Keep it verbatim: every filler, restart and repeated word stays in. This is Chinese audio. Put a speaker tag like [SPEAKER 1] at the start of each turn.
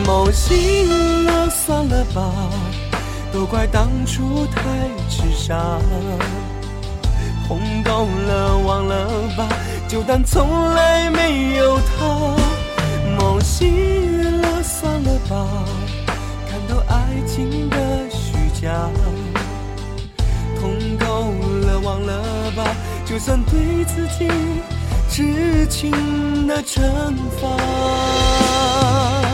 [SPEAKER 1] 梦醒了，算了吧，都怪当初太痴傻。红懂了，忘了吧，就当从来没有他。梦醒了，算了吧，看透爱情的虚假。痛够了，忘了吧，就算对自己痴情的惩罚。